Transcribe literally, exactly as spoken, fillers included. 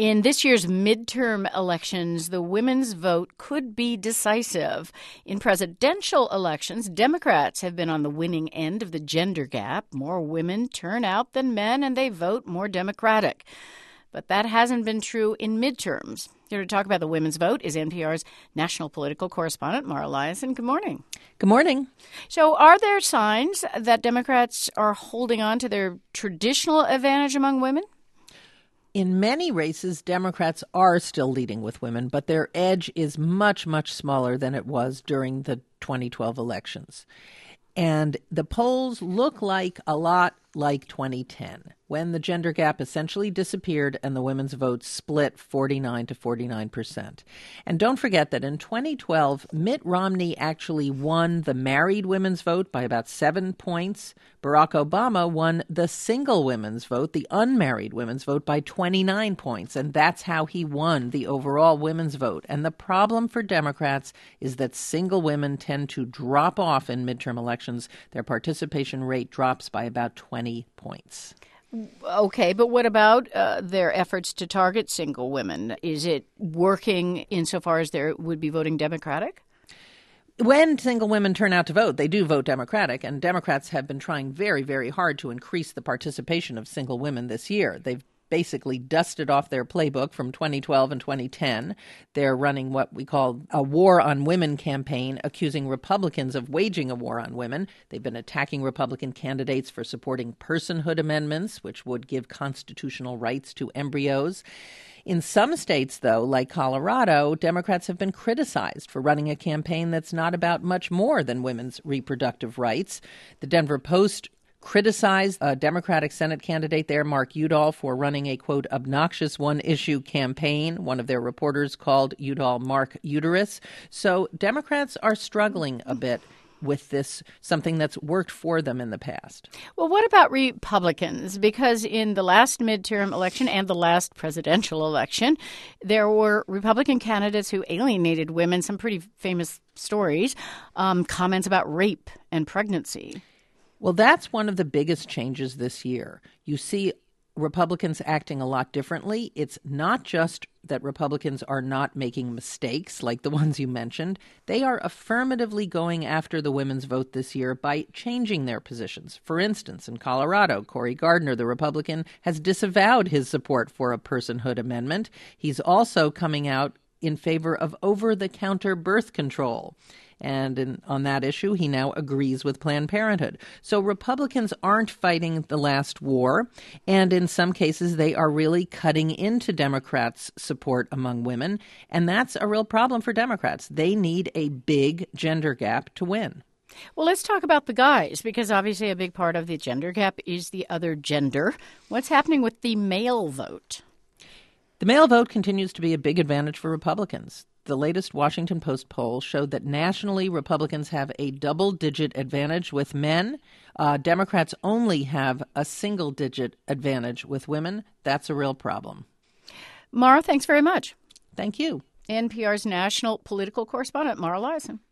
In this year's midterm elections, the women's vote could be decisive. In presidential elections, Democrats have been on the winning end of the gender gap. More women turn out than men, and they vote more Democratic. But that hasn't been true in midterms. Here to talk about the women's vote is N P R's national political correspondent, Mara Liasson. Good morning. Good morning. So are there signs that Democrats are holding on to their traditional advantage among women? In many races, Democrats are still leading with women, but their edge is much, much smaller than it was during the twenty twelve elections. And the polls look like a lot like twenty ten, when the gender gap essentially disappeared and the women's vote split forty-nine to forty-nine percent. And don't forget that in twenty twelve, Mitt Romney actually won the married women's vote by about seven points. Barack Obama won the single women's vote, the unmarried women's vote, by twenty-nine points. And that's how he won the overall women's vote. And the problem for Democrats is that single women tend to drop off in midterm elections. Their participation rate drops by about twenty points. Okay, but what about uh, their efforts to target single women? Is it working insofar as they would be voting Democratic? When single women turn out to vote, they do vote Democratic, and Democrats have been trying very, very hard to increase the participation of single women this year. They've basically dusted off their playbook from twenty twelve and twenty ten. They're running what we call a war on women campaign, accusing Republicans of waging a war on women. They've been attacking Republican candidates for supporting personhood amendments, which would give constitutional rights to embryos. In some states, though, like Colorado, Democrats have been criticized for running a campaign that's not about much more than women's reproductive rights. The Denver Post criticized a Democratic Senate candidate there, Mark Udall, for running a, quote, obnoxious one-issue campaign. One of their reporters called Udall Mark Uterus. So Democrats are struggling a bit with this, something that's worked for them in the past. Well, what about Republicans? Because in the last midterm election and the last presidential election, there were Republican candidates who alienated women, some pretty famous stories, um, comments about rape and pregnancy. Well, that's one of the biggest changes this year. You see Republicans acting a lot differently. It's not just that Republicans are not making mistakes like the ones you mentioned. They are affirmatively going after the women's vote this year by changing their positions. For instance, in Colorado, Cory Gardner, the Republican, has disavowed his support for a personhood amendment. He's also coming out in favor of over-the-counter birth control. And in, on that issue, he now agrees with Planned Parenthood. So Republicans aren't fighting the last war, and in some cases they are really cutting into Democrats' support among women, and that's a real problem for Democrats. They need a big gender gap to win. Well, let's talk about the guys, because obviously a big part of the gender gap is the other gender. What's happening with the male vote? The male vote continues to be a big advantage for Republicans. The latest Washington Post poll showed that nationally Republicans have a double-digit advantage with men. Uh, Democrats only have a single-digit advantage with women. That's a real problem. Mara, thanks very much. Thank you. N P R's national political correspondent, Mara Liasson.